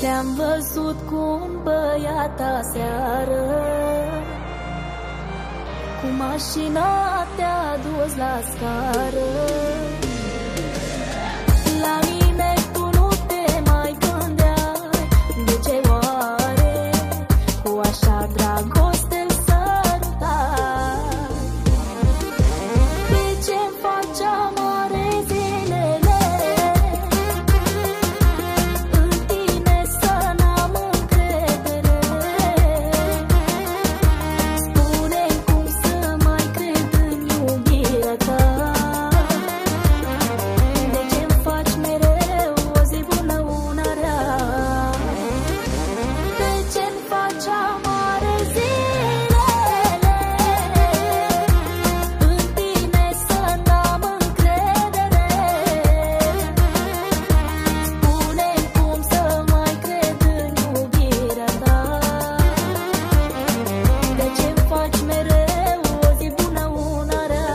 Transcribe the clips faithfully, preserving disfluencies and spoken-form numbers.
Te-am văzut cu un băiat aseară, cu mașina te-a dus la scară. La mine tu nu te mai gândeai, de ce oare cu așa dragoste sărutai? De ce-mi faci amare zilele? În tine să n-am încredere. Spune-mi cum să mai cred în iubirea ta. De ce-mi faci mereu o zi bună, una rea? De ce-mi faci amare zilele? În tine să n-am încredere. Spune-mi cum să mai cred în iubirea ta. De ce-mi faci mereu o zi bună, una rea?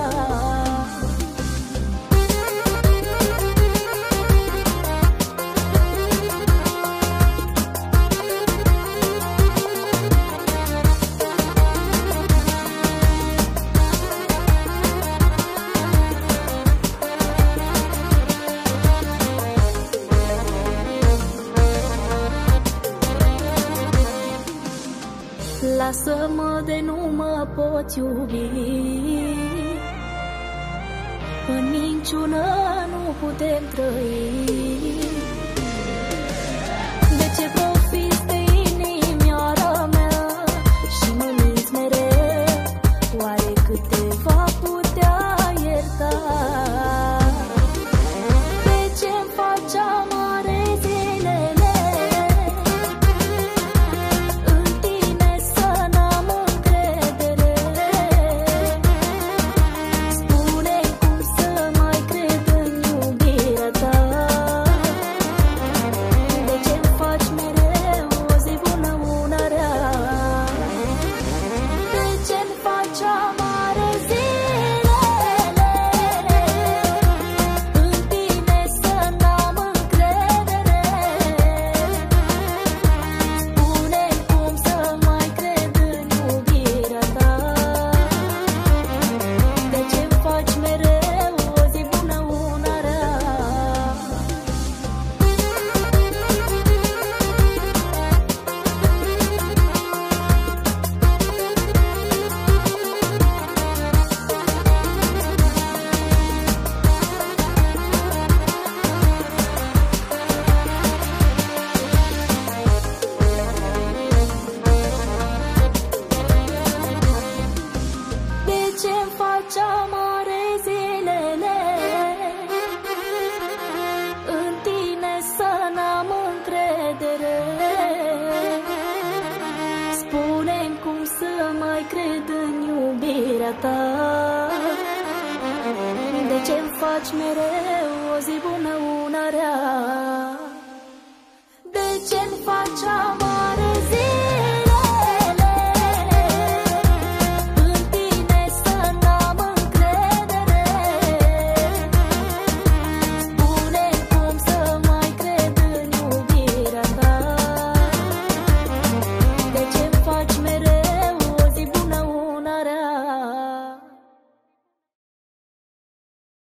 Lasă-mă de nu mă pot iubi, în minciună nu putem trăi. De ce profiți de inimioara mea și mă minți mereu? Oare cât te va putea ierta? De ce-mi faci amare zilele? În tine să n-am încredere. Spune-mi cum să mai cred în iubirea ta. De ce-mi faci mereu o zi bună, una rea? De ce-mi faci amare zilele? În tine să n-am încredere. Spune-mi cum să mai cred în iubirea ta. De ce-mi faci mereu o zi bună, una rea? De ce-mi faci amare zilele? În tine să n-am încredere. Spune-mi cum să mai cred în iubirea ta. De ce-mi faci mereu